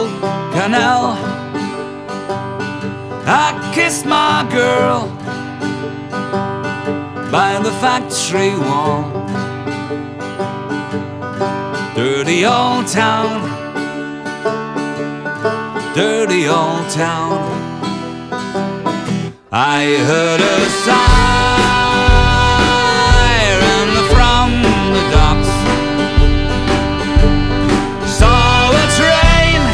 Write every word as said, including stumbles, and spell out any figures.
canal. I kissed my girl by the factory wall. Dirty old town, dirty old town. I heard a sigh